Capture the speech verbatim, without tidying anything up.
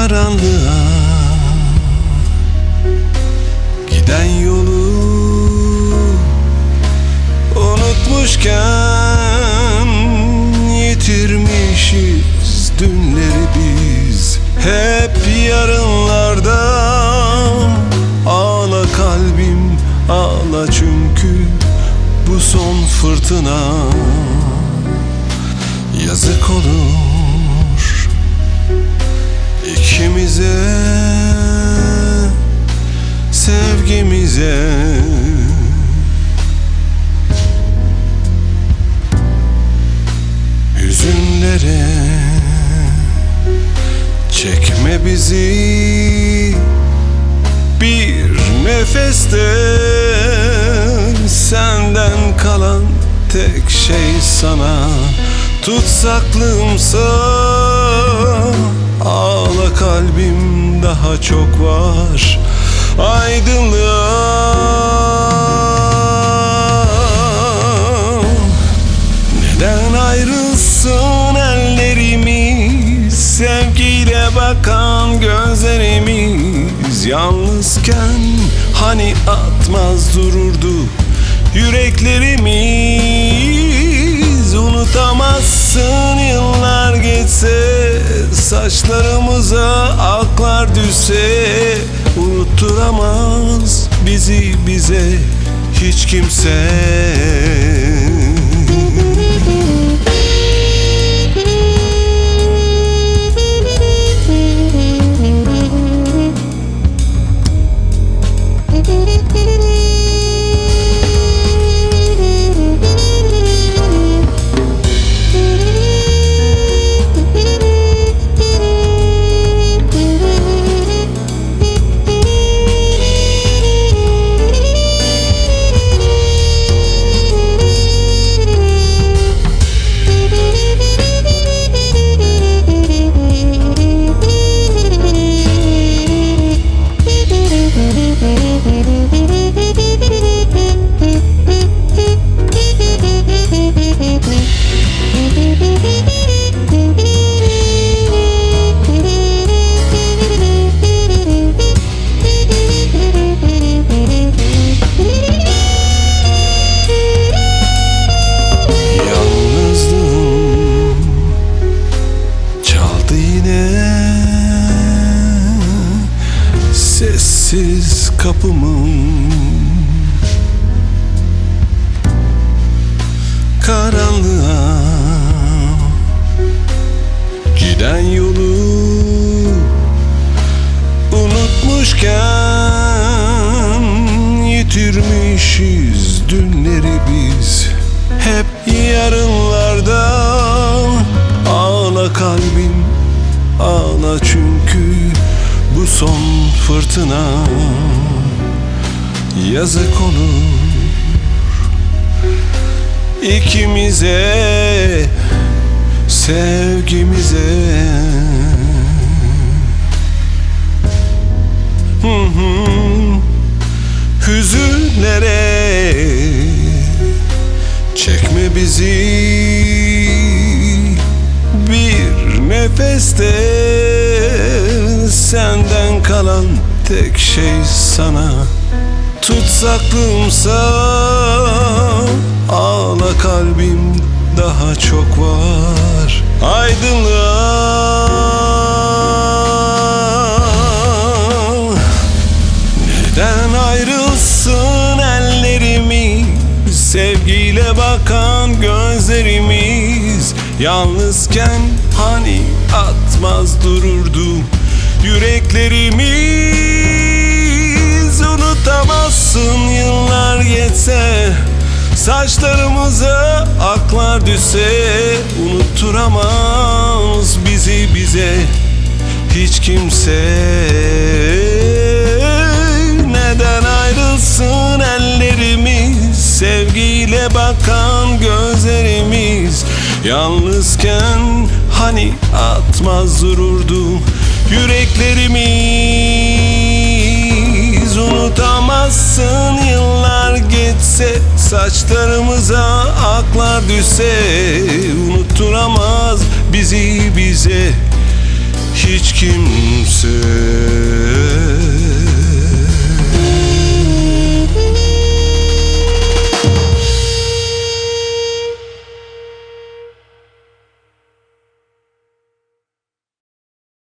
karanlığa giden yolu unutmuşken yitirmişiz dünleri biz. Hep yarınlarda ağla kalbim ağla, çünkü bu son fırtına yazık olur ikimize, sevgimize. Hüzünlere çekme bizi, bir nefeste senden kalan tek şey sana tutsaklığımsa. Ağla kalbim, daha çok var aydınlığa. Neden ayrılsın ellerimiz, sevgiyle bakan gözlerimiz? Yalnızken hani atmaz dururdu yüreklerimiz? Unutamazsın yıllar geçse, saçlarımıza aklar düşse. Unutturamaz bizi bize hiç kimse. Sessiz kapımın karanlığa giden yolu unutmuşken yitirmişiz dünleri biz. Hep yarınlarda ağla kalbim ağla, çünkü bu son fırtına yazık olur ikimize, sevgimize. Hı hı. Hüzünlere çekme bizi, bir nefeste senden kalan tek şey sana tutsaklığımsa. Ağla kalbim, daha çok var aydınlığa. Neden ayrılsın ellerimiz, sevgiyle bakan gözlerimiz? Yalnızken hani atmaz dururdu yüreklerimiz? Unutamazsın yıllar geçse, saçlarımıza aklar düşse. Unutturamaz bizi bize hiç kimse. Neden ayrılsın ellerimiz, sevgiyle bakan gözlerimiz? Yalnızken hani atmaz dururdu yüreklerimiz? Unutamazsın yıllar geçse, saçlarımıza aklar düşse. Unutturamaz bizi bize hiç hiç kimse